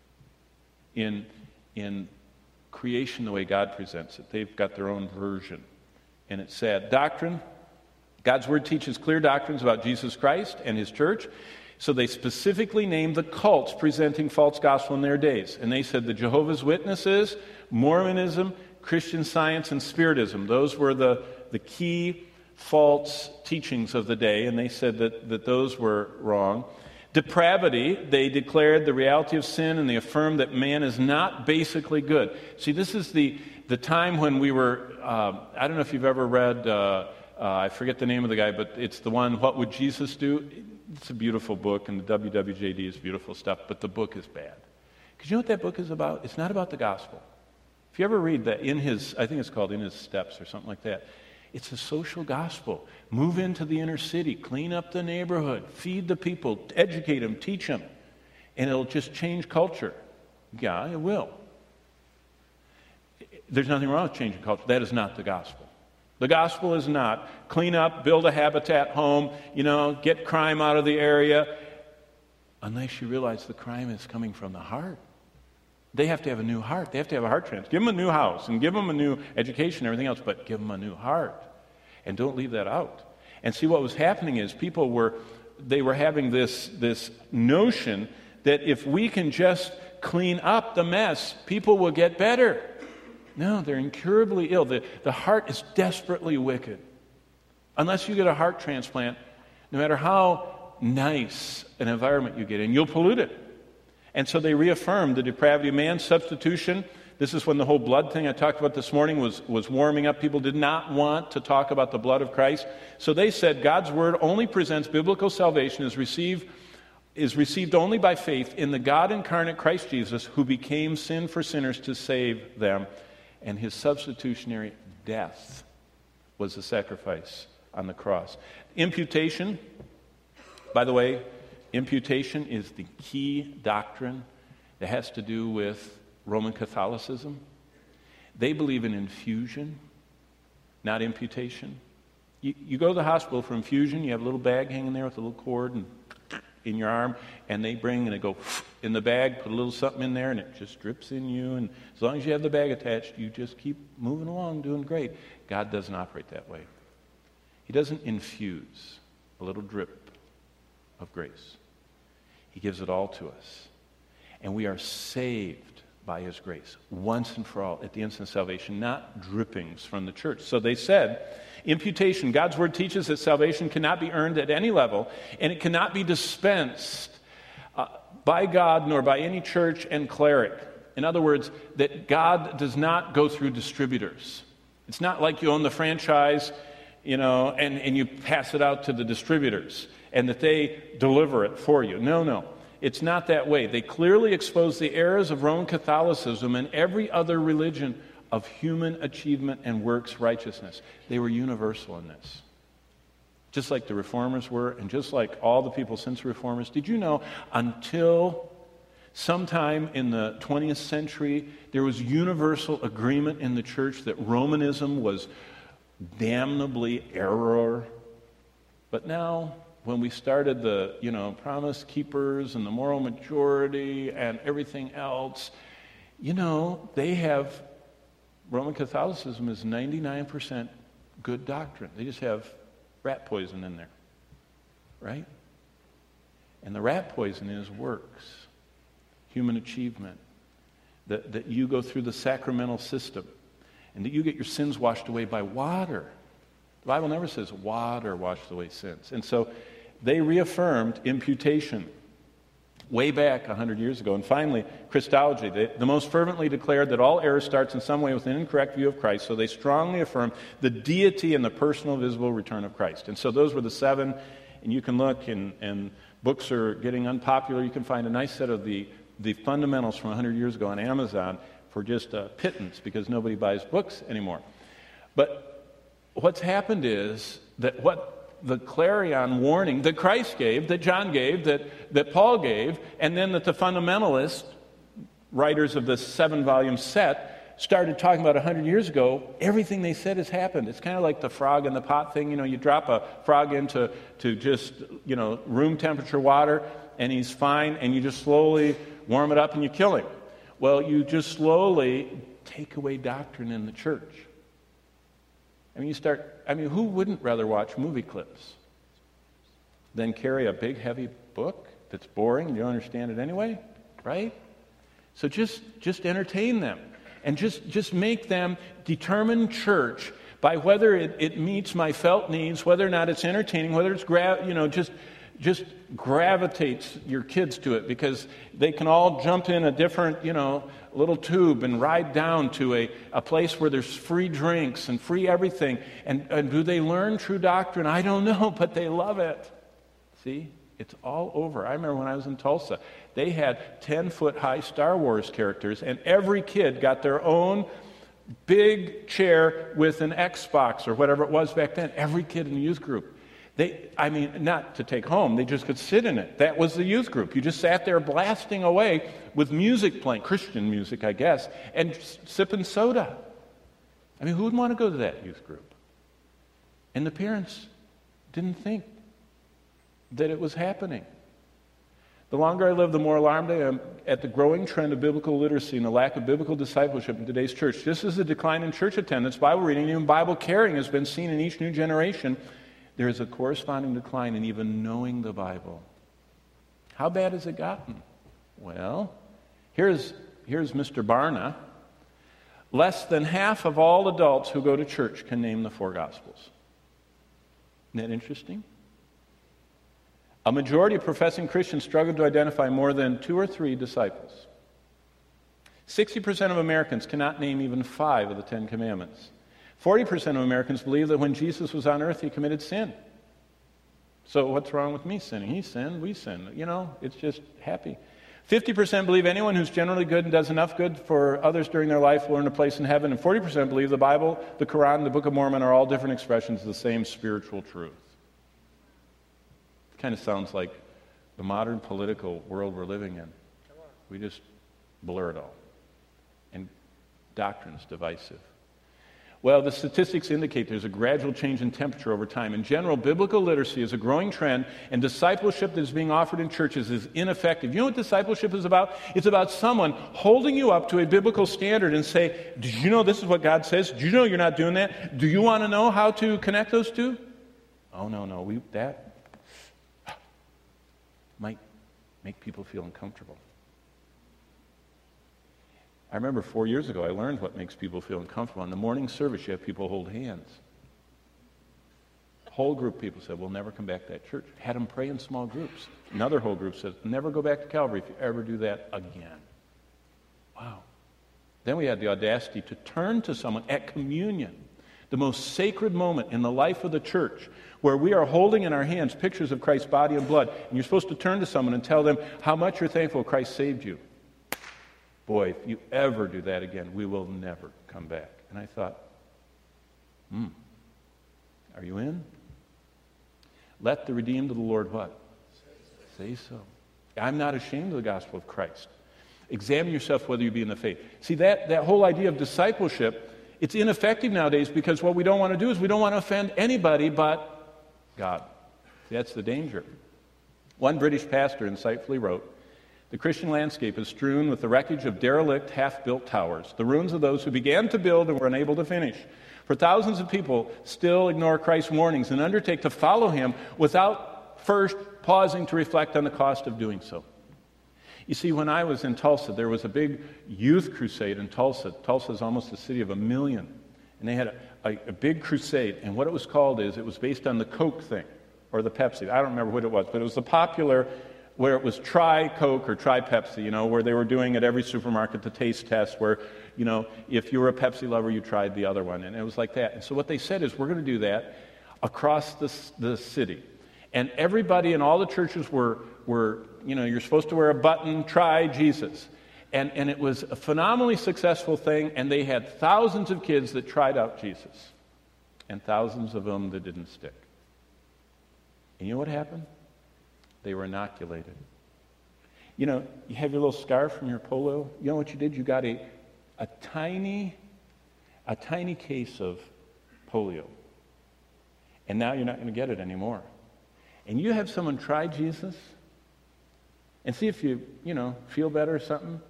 in, in creation the way God presents it. They've got their own version. And it's sad. Doctrine, God's Word teaches clear doctrines about Jesus Christ and His church. So they specifically named the cults presenting false gospel in their days. And they said the Jehovah's Witnesses, Mormonism, Christian Science, and Spiritism. Those were the, the key false teachings of the day, and they said that, that those were wrong. Depravity, they declared the reality of sin, and they affirmed that man is not basically good. See, this is the, the time when we were, uh, I don't know if you've ever read, uh, uh, I forget the name of the guy, but it's the one, What Would Jesus Do? It's a beautiful book, and the W W J D is beautiful stuff, but the book is bad. Because you know what that book is about? It's not about the gospel. If you ever read that, in his, I think it's called In His Steps or something like that, it's a social gospel. Move into the inner city, clean up the neighborhood, feed the people, educate them, teach them. and it'll just change culture. Yeah, it will. There's nothing wrong with changing culture. That is not the gospel. The gospel is not clean up, build a habitat home, you know, get crime out of the area, unless you realize the crime is coming from the heart. They have to have a new heart. They have to have a heart transplant. Give them a new house and give them a new education and everything else, but give them a new heart. And don't leave that out. And see, what was happening is people were, they were having this, this notion that if we can just clean up the mess, people will get better. No, they're incurably ill. The, the heart is desperately wicked. Unless you get a heart transplant, no matter how nice an environment you get in, you'll pollute it. And so they reaffirmed the depravity of man, substitution. This is when the whole blood thing I talked about this morning was, was warming up. People did not want to talk about the blood of Christ. So they said God's word only presents biblical salvation as received, is received only by faith in the God incarnate Christ Jesus, who became sin for sinners to save them. And his substitutionary death was the sacrifice on the cross. Imputation, by the way, imputation is the key doctrine that has to do with Roman Catholicism. They believe in infusion, not imputation. You, you go to the hospital for infusion, you have a little bag hanging there with a little cord and in your arm, and they bring and they go in the bag, put a little something in there, and it just drips in you. And as long as you have the bag attached, you just keep moving along, doing great. God doesn't operate that way. He doesn't infuse a little drip of grace. He gives it all to us. And we are saved by his grace, once and for all, at the instant of salvation, not drippings from the church. So they said, imputation, God's word teaches that salvation cannot be earned at any level, and it cannot be dispensed uh, by God nor by any church and cleric. In other words, that God does not go through distributors. It's not like you own the franchise, you know, and, and you pass it out to the distributors, and that they deliver it for you. No, no. It's not that way. They clearly expose the errors of Roman Catholicism and every other religion of human achievement and works righteousness. They were universal in this. Just like the Reformers were, and just like all the people since the Reformers. Did you know, until sometime in the twentieth century, there was universal agreement in the church that Romanism was damnably error? But now, when we started the, you know, Promise Keepers and the moral majority and everything else, you know, they have, Roman Catholicism is ninety-nine percent good doctrine. They just have rat poison in there, right? And the rat poison is works, human achievement, that, that you go through the sacramental system, and that you get your sins washed away by water. The Bible never says water washed away sins. And so they reaffirmed imputation way back one hundred years ago. And finally, Christology. They, the most fervently declared that all error starts in some way with an incorrect view of Christ, so they strongly affirm the deity and the personal visible return of Christ. And so those were the seven, and you can look, and, and books are getting unpopular. You can find a nice set of the, the fundamentals from one hundred years ago on Amazon for just a pittance, because nobody buys books anymore. But what's happened is that what the clarion warning that Christ gave, that John gave, that, that Paul gave, and then that the fundamentalist writers of this seven-volume set started talking about one hundred years ago, everything they said has happened. It's kind of like the frog in the pot thing. You know, you drop a frog into to just, you know, room temperature water, and he's fine, and you just slowly warm it up and you kill him. Well, you just slowly take away doctrine in the church. I mean, you start, I mean, who wouldn't rather watch movie clips than carry a big, heavy book that's boring and you don't understand it anyway, right? So just, just entertain them, and just, just make them determine church by whether it, it meets my felt needs, whether or not it's entertaining, whether it's, gra- you know, just, just gravitates your kids to it, because they can all jump in a different, you know, little tube and ride down to a, a place where there's free drinks and free everything. And, and do they learn true doctrine? I don't know, but they love it. See? It's all over. I remember when I was in Tulsa, they had ten-foot-high Star Wars characters, and every kid got their own big chair with an Xbox or whatever it was back then. Every kid in the youth group. They, I mean, not to take home, they just could sit in it. That was the youth group. You just sat there blasting away with music playing, Christian music, I guess, and sipping soda. I mean, who would want to go to that youth group? And the parents didn't think that it was happening. The longer I live, the more alarmed I am at the growing trend of biblical literacy and the lack of biblical discipleship in today's church. Just as the decline in church attendance, Bible reading, and even Bible caring has been seen in each new generation, there is a corresponding decline in even knowing the Bible. How bad has it gotten? Well, here's, here's Mister Barna. Less than half of all adults who go to church can name the four Gospels. Isn't that interesting? A majority of professing Christians struggle to identify more than two or three disciples. sixty percent of Americans cannot name even five of the Ten Commandments. forty percent of Americans believe that when Jesus was on earth, he committed sin. So what's wrong with me sinning? He sinned, we sinned. You know, it's just happy. fifty percent believe anyone who's generally good and does enough good for others during their life will earn a place in heaven. And forty percent believe the Bible, the Quran, and the Book of Mormon are all different expressions of the same spiritual truth. Kind of sounds like the modern political world we're living in. We just blur it all. And doctrine's divisive. Well, the statistics indicate there's a gradual change in temperature over time. In general, biblical literacy is a growing trend, and discipleship that is being offered in churches is ineffective. You know what discipleship is about? It's about someone holding you up to a biblical standard and say, did you know this is what God says? Do you know you're not doing that? Do you want to know how to connect those two? Oh, no, no, we that might make people feel uncomfortable. I remember four years ago, I learned what makes people feel uncomfortable. In the morning service, you have people hold hands. A whole group of people said, we'll never come back to that church. Had them pray in small groups. Another whole group says, never go back to Calvary if you ever do that again. Wow. Then we had the audacity to turn to someone at communion, the most sacred moment in the life of the church, where we are holding in our hands pictures of Christ's body and blood, and you're supposed to turn to someone and tell them how much you're thankful Christ saved you. Boy, if you ever do that again, we will never come back. And I thought, hmm, are you in? Let the redeemed of the Lord what? Say so. I'm not ashamed of the gospel of Christ. Examine yourself whether you be in the faith. See, that, that whole idea of discipleship, it's ineffective nowadays because what we don't want to do is we don't want to offend anybody but God. See, that's the danger. One British pastor insightfully wrote, the Christian landscape is strewn with the wreckage of derelict, half-built towers, the ruins of those who began to build and were unable to finish. For thousands of people still ignore Christ's warnings and undertake to follow him without first pausing to reflect on the cost of doing so. You see, when I was in Tulsa, there was a big youth crusade in Tulsa. Tulsa is almost a city of a million. And they had a, a, a big crusade, and what it was called is, it was based on the Coke thing, or the Pepsi. I don't remember what it was, but it was the popular, where it was try Coke or try Pepsi, you know, where they were doing at every supermarket the taste test, where, you know, if you were a Pepsi lover, you tried the other one, and it was like that. And so what they said is, we're going to do that across the, the city. And everybody in all the churches were, were, you know, you're supposed to wear a button, try Jesus. And, and it was a phenomenally successful thing, and they had thousands of kids that tried out Jesus, and thousands of them that didn't stick. And you know what happened? They were inoculated. You know, you have your little scarf from your polio. You know what you did? You got a, a tiny, a tiny case of polio. And now you're not going to get it anymore. And you have someone try Jesus and see if you, you know, feel better or something.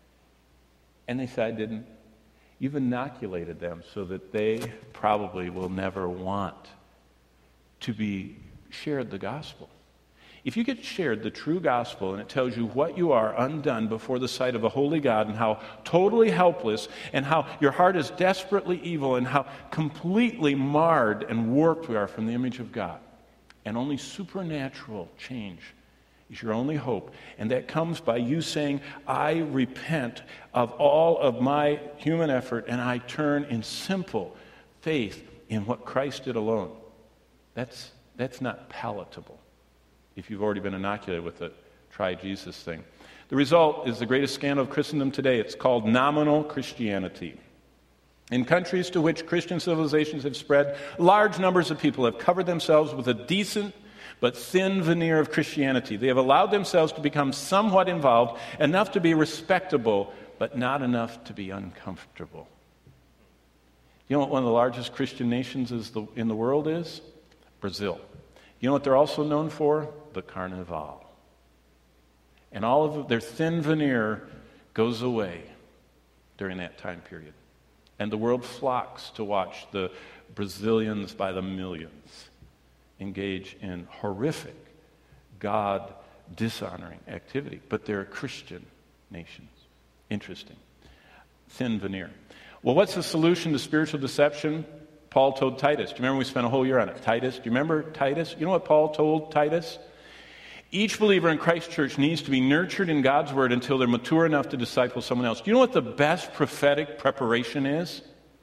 And they say, I didn't. You've inoculated them so that they probably will never want to be shared the gospel. If you get shared the true gospel and it tells you what you are undone before the sight of a holy God and how totally helpless and how your heart is desperately evil and how completely marred and warped we are from the image of God, and only supernatural change is your only hope, and that comes by you saying, I repent of all of my human effort and I turn in simple faith in what Christ did alone. That's, that's not palatable if you've already been inoculated with the try Jesus thing. The result is the greatest scandal of Christendom today. It's called nominal Christianity. In countries to which Christian civilizations have spread, large numbers of people have covered themselves with a decent but thin veneer of Christianity. They have allowed themselves to become somewhat involved, enough to be respectable, but not enough to be uncomfortable. You know what one of the largest Christian nations is the, in the world is? Brazil. You know what they're also known for? The Carnival. And all of their thin veneer goes away during that time period. And the world flocks to watch the Brazilians by the millions engage in horrific, God-dishonoring activity. But they're a Christian nation. Interesting. Thin veneer. Well, what's the solution to spiritual deception? Paul told Titus. Do you remember we spent a whole year on it? Titus. Do you remember Titus? You know what Paul told Titus? Each believer in Christ Church needs to be nurtured in God's Word until they're mature enough to disciple someone else. Do you know what the best prophetic preparation is?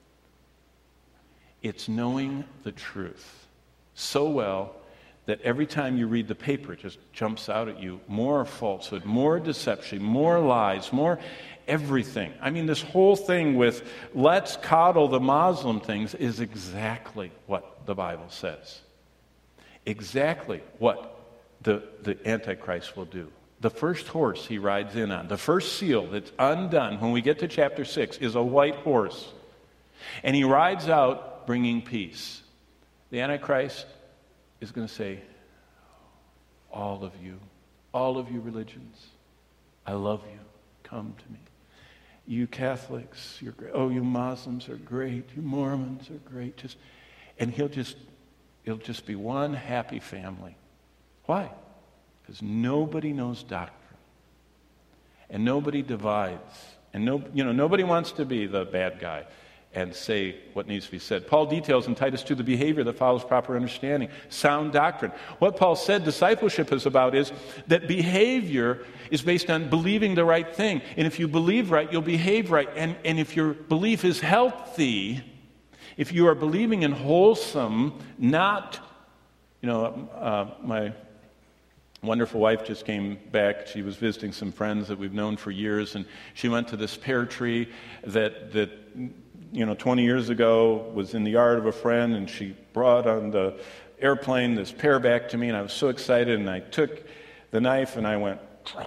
It's knowing the truth so well that every time you read the paper, it just jumps out at you. More falsehood, more deception, more lies, more everything. I mean, this whole thing with let's coddle the Muslim things is exactly what the Bible says. Exactly what the, the Antichrist will do. The first horse he rides in on, the first seal that's undone when we get to chapter six is a white horse. And he rides out bringing peace. The Antichrist is going to say, all of you, all of you religions, I love you. Come to me. You Catholics, you're great. Oh, you Muslims are great. You Mormons are great. Just, and he'll just, it'll just be one happy family. Why? Because nobody knows doctrine, and nobody divides, and no, you know, nobody wants to be the bad guy and say what needs to be said. Paul details in Titus two the behavior that follows proper understanding, sound doctrine. What Paul said discipleship is about is that behavior is based on believing the right thing. And if you believe right, you'll behave right. And, and if your belief is healthy, if you are believing in wholesome, not, you know, uh, my wonderful wife just came back. She was visiting some friends that we've known for years, and she went to this pear tree that that you know twenty years ago was in the yard of a friend, and she brought on the airplane this pear back to me, and I was so excited, and I took the knife and I went,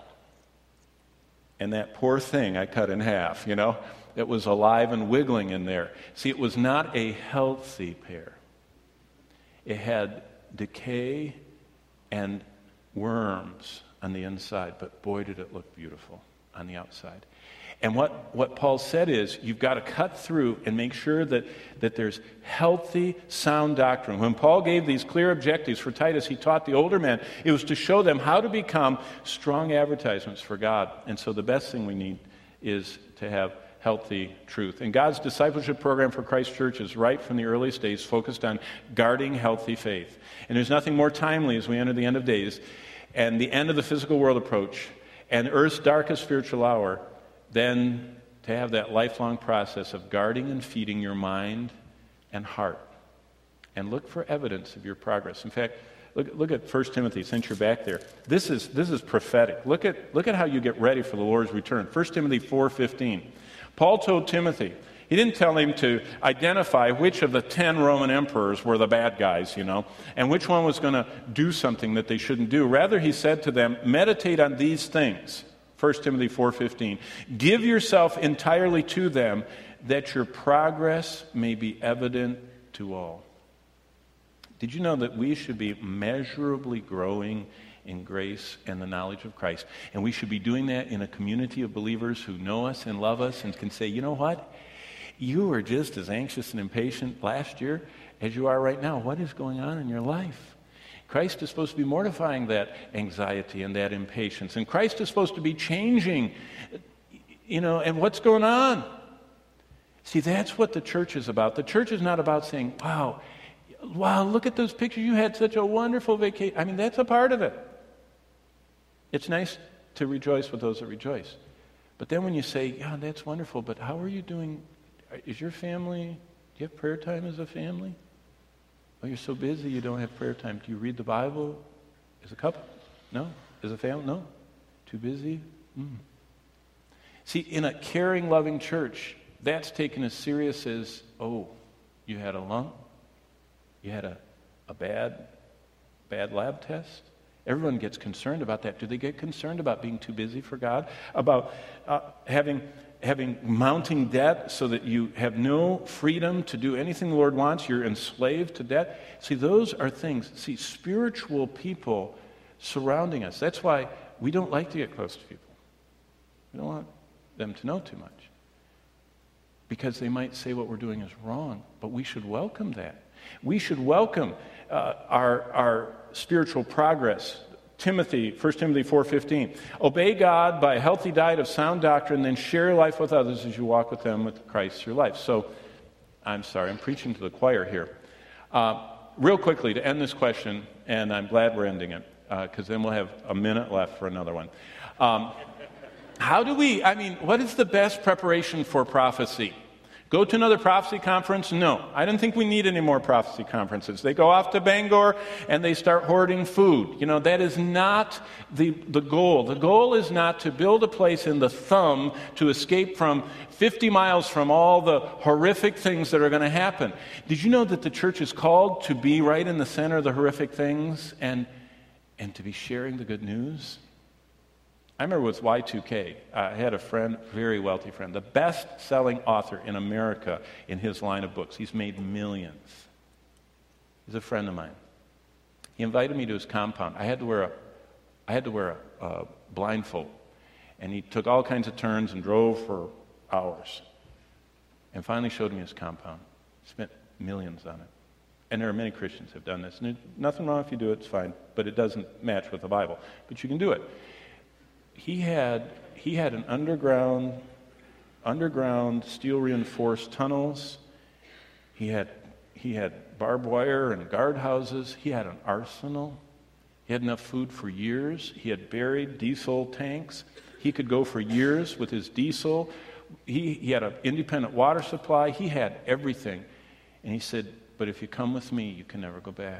and that poor thing I cut in half. You know, it was alive and wiggling in there. See, it was not a healthy pear. It had decay and worms on the inside, but boy, did it look beautiful on the outside. And what, what Paul said is, you've got to cut through and make sure that, that there's healthy, sound doctrine. When Paul gave these clear objectives for Titus, he taught the older men, it was to show them how to become strong advertisements for God. And so the best thing we need is to have healthy truth. And God's discipleship program for Christ Church is right from the earliest days focused on guarding healthy faith. And there's nothing more timely as we enter the end of days and the end of the physical world approach and earth's darkest spiritual hour than to have that lifelong process of guarding and feeding your mind and heart. And look for evidence of your progress. In fact, look, look at First Timothy, since you're back there. This is, this is prophetic. Look at, look at how you get ready for the Lord's return. First Timothy four fifteen. Paul told Timothy, he didn't tell him to identify which of the ten Roman emperors were the bad guys, you know, and which one was going to do something that they shouldn't do. Rather, he said to them, meditate on these things. First Timothy four fifteen. Give yourself entirely to them, that your progress may be evident to all. Did you know that we should be measurably growing in grace and the knowledge of Christ? And we should be doing that in a community of believers who know us and love us and can say, you know what? You were just as anxious and impatient last year as you are right now. What is going on in your life? Christ is supposed to be mortifying that anxiety and that impatience. And Christ is supposed to be changing, you know, and what's going on? See, that's what the church is about. The church is not about saying, wow, wow, look at those pictures. You had such a wonderful vacation. I mean, that's a part of it. It's nice to rejoice with those that rejoice. But then when you say, yeah, that's wonderful, but how are you doing? Is your family, do you have prayer time as a family? Oh, you're so busy you don't have prayer time. Do you read the Bible as a couple? No. As a family? No. Too busy? Mm. See, in a caring, loving church, that's taken as serious as, oh, you had a lump? You had a, a bad, bad lab test? Everyone gets concerned about that. Do they get concerned about being too busy for God? About uh, having having mounting debt so that you have no freedom to do anything the Lord wants? You're enslaved to debt? See, those are things. See, spiritual people surrounding us. That's why we don't like to get close to people. We don't want them to know too much. Because they might say what we're doing is wrong, but we should welcome that. We should welcome uh, our, our spiritual progress. Timothy, First Timothy four fifteen. Obey God by a healthy diet of sound doctrine, then share life with others as you walk with them with Christ through life. So, I'm sorry, I'm preaching to the choir here. Uh, real quickly, to end this question, and I'm glad we're ending it, because uh, then we'll have a minute left for another one. Um, how do we, I mean, what is the best preparation for prophecy? Go to another prophecy conference? No. I don't think we need any more prophecy conferences. They go off to Bangor and they start hoarding food. You know, that is not the, the goal. The goal is not to build a place in the thumb to escape from fifty miles from all the horrific things that are going to happen. Did you know that the church is called to be right in the center of the horrific things and, and to be sharing the good news? I remember with Y two K, I had a friend, very wealthy friend, the best-selling author in America in his line of books. He's made millions. He's a friend of mine. He invited me to his compound. I had to wear a, I had to wear a, a blindfold, and he took all kinds of turns and drove for hours, and finally showed me his compound. Spent millions on it, and there are many Christians who have done this. And there's nothing wrong if you do it; it's fine, but it doesn't match with the Bible. But you can do it. He had he had an underground underground steel reinforced tunnels. He had he had barbed wire and guardhouses. He had an arsenal. He had enough food for years. He had buried diesel tanks. He could go for years with his diesel. He he had an independent water supply. He had everything. And he said, "But if you come with me, you can never go back."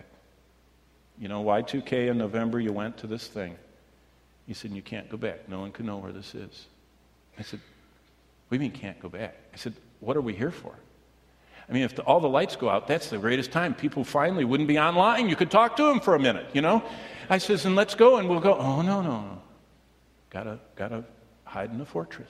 You know, Y two K in November, you went to this thing. He said, "You can't go back. No one can know where this is." I said, "What do you mean can't go back?" I said, "What are we here for? I mean, if the, all the lights go out, that's the greatest time. People finally wouldn't be online. You could talk to them for a minute, you know?" I says, "And let's go," and we'll go. "Oh, no, no, no. Gotta, gotta hide in the fortress."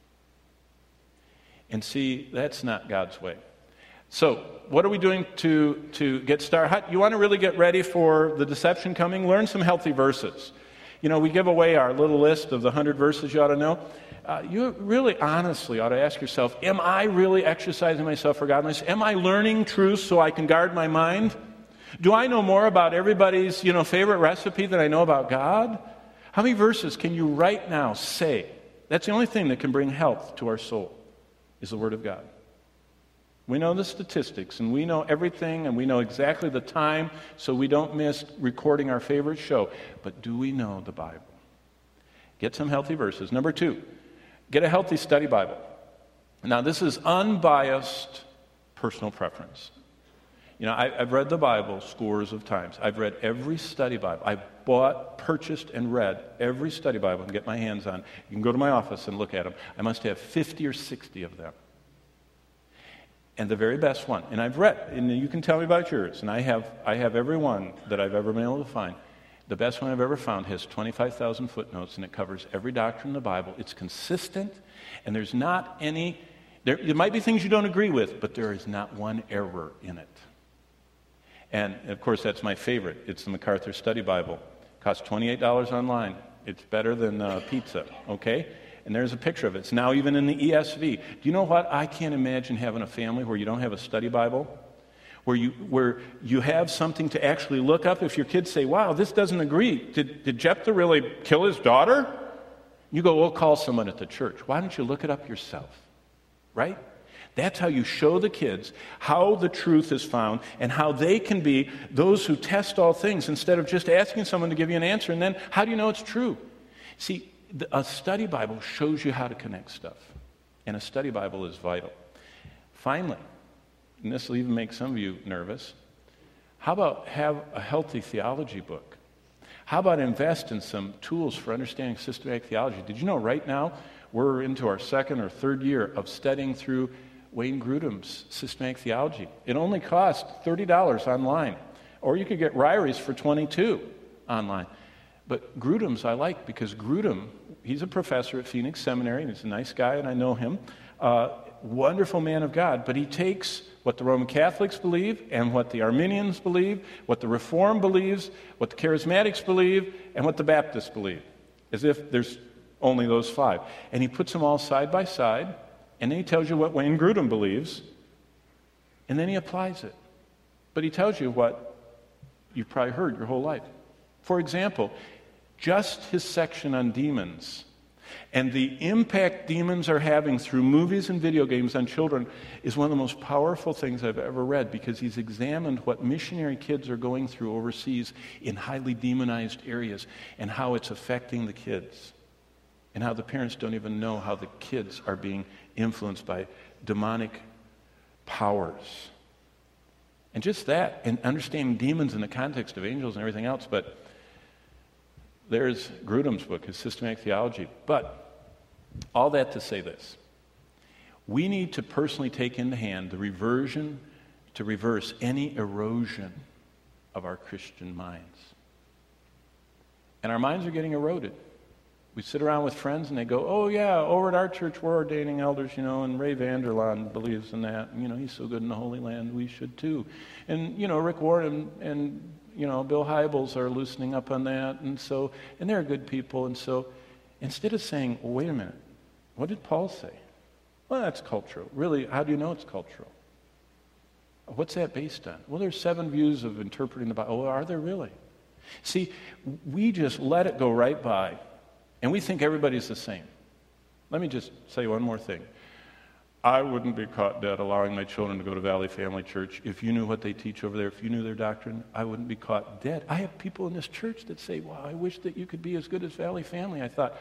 And see, that's not God's way. So, what are we doing to, to get started? You want to really get ready for the deception coming? Learn some healthy verses. You know, we give away our little list of the hundred verses you ought to know. Uh, you really honestly ought to ask yourself, am I really exercising myself for godliness? Am I learning truth so I can guard my mind? Do I know more about everybody's, you know, favorite recipe than I know about God? How many verses can you right now say? That's the only thing that can bring health to our soul, is the Word of God. We know the statistics, and we know everything, and we know exactly the time, so we don't miss recording our favorite show. But do we know the Bible? Get some healthy verses. Number two, get a healthy study Bible. Now, this is unbiased personal preference. You know, I, I've read the Bible scores of times. I've read every study Bible. I bought, purchased, and read every study Bible I can get my hands on. You can go to my office and look at them. I must have fifty or sixty of them. And the very best one, and I've read, and you can tell me about yours, and I have I have every one that I've ever been able to find. The best one I've ever found has twenty-five thousand footnotes, and it covers every doctrine in the Bible. It's consistent, and there's not any, there, there might be things you don't agree with, but there is not one error in it. And, of course, that's my favorite. It's the MacArthur Study Bible. It costs twenty-eight dollars online. It's better than uh, pizza, okay? And there's a picture of it. It's now even in the E S V. Do you know what? I can't imagine having a family where you don't have a study Bible, where you where you have something to actually look up. If your kids say, "Wow, this doesn't agree. Did, did Jephthah really kill his daughter?" You go, "We'll call someone at the church." Why don't you look it up yourself? Right? That's how you show the kids how the truth is found and how they can be those who test all things instead of just asking someone to give you an answer, and then how do you know it's true? See, a study Bible shows you how to connect stuff, and a study Bible is vital. Finally, and this will even make some of you nervous, how about have a healthy theology book? How about invest in some tools for understanding systematic theology? Did you know right now we're into our second or third year of studying through Wayne Grudem's systematic theology. It only costs thirty dollars online, or you could get Ryrie's for twenty-two dollars online. But Grudem's I like because Grudem, he's a professor at Phoenix Seminary, and he's a nice guy, and I know him. Uh, wonderful man of God, but he takes what the Roman Catholics believe and what the Arminians believe, what the Reform believes, what the Charismatics believe, and what the Baptists believe, as if there's only those five. And he puts them all side by side, and then he tells you what Wayne Grudem believes, and then he applies it. But he tells you what you've probably heard your whole life. For example, just his section on demons and the impact demons are having through movies and video games on children is one of the most powerful things I've ever read, because he's examined what missionary kids are going through overseas in highly demonized areas and how it's affecting the kids, and how the parents don't even know how the kids are being influenced by demonic powers. And just that, and understanding demons in the context of angels and everything else. But there's Grudem's book, his systematic theology. But all that to say this: we need to personally take into hand the reversion, to reverse any erosion of our Christian minds. And our minds are getting eroded. We sit around with friends and they go, oh yeah, over at our church we're ordaining elders, you know, and Ray Vanderlaan believes in that. And, you know, he's so good in the Holy Land, we should too. And, you know, Rick Warren and, and you know, Bill Hybels are loosening up on that. And so, and they're good people. And so instead of saying, well, wait a minute, what did Paul say? Well, that's cultural. Really, how do you know it's cultural? What's that based on? Well, there's seven views of interpreting the Bible. Oh, are there really? See, we just let it go right by. And we think everybody's the same. Let me just say one more thing. I wouldn't be caught dead allowing my children to go to Valley Family Church. If you knew what they teach over there, if you knew their doctrine, I wouldn't be caught dead. I have people in this church that say, well, I wish that you could be as good as Valley Family. I thought,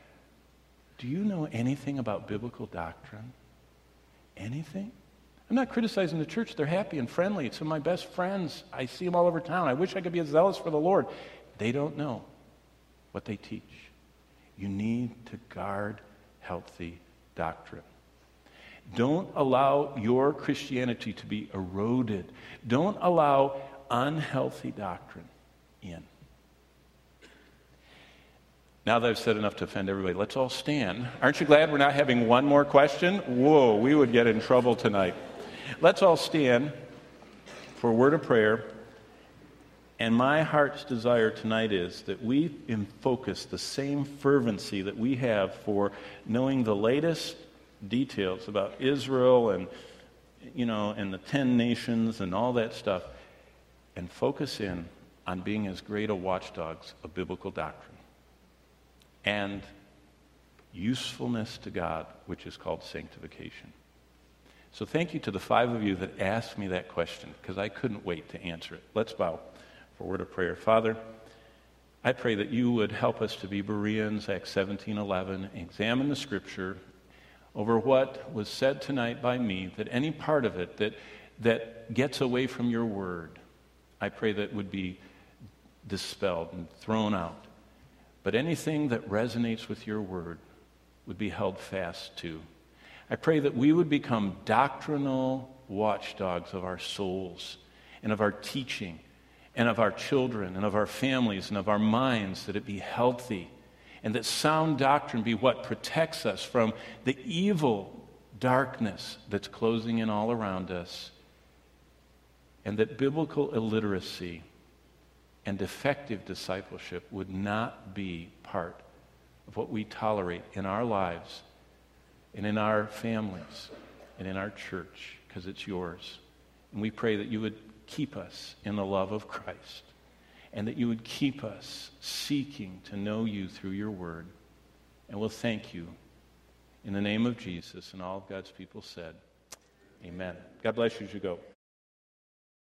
do you know anything about biblical doctrine? Anything? I'm not criticizing the church. They're happy and friendly. It's some of my best friends. I see them all over town. I wish I could be as zealous for the Lord. They don't know what they teach. You need to guard healthy doctrine. Don't allow your Christianity to be eroded. Don't allow unhealthy doctrine in. Now that I've said enough to offend everybody, let's all stand. Aren't you glad we're not having one more question? Whoa, we would get in trouble tonight. Let's all stand for a word of prayer. And my heart's desire tonight is that we focus the same fervency that we have for knowing the latest details about Israel and, you know, and the ten nations and all that stuff, and focus in on being as great a watchdogs of biblical doctrine and usefulness to God, which is called sanctification. So thank you to the five of you that asked me that question, because I couldn't wait to answer it. Let's bow for a word of prayer. Father, I pray that you would help us to be Bereans, Acts seventeen eleven, examine the Scripture over what was said tonight by me, that any part of it that, that gets away from your word, I pray that would be dispelled and thrown out. But anything that resonates with your word would be held fast to. I pray that we would become doctrinal watchdogs of our souls and of our teaching and of our children and of our families and of our minds, that it be healthy, and that sound doctrine be what protects us from the evil darkness that's closing in all around us, and that biblical illiteracy and effective discipleship would not be part of what we tolerate in our lives and in our families and in our church, because it's yours. And we pray that you would keep us in the love of Christ, and that you would keep us seeking to know you through your word. And we'll thank you in the name of Jesus. And all of God's people said, amen. God bless you as you go.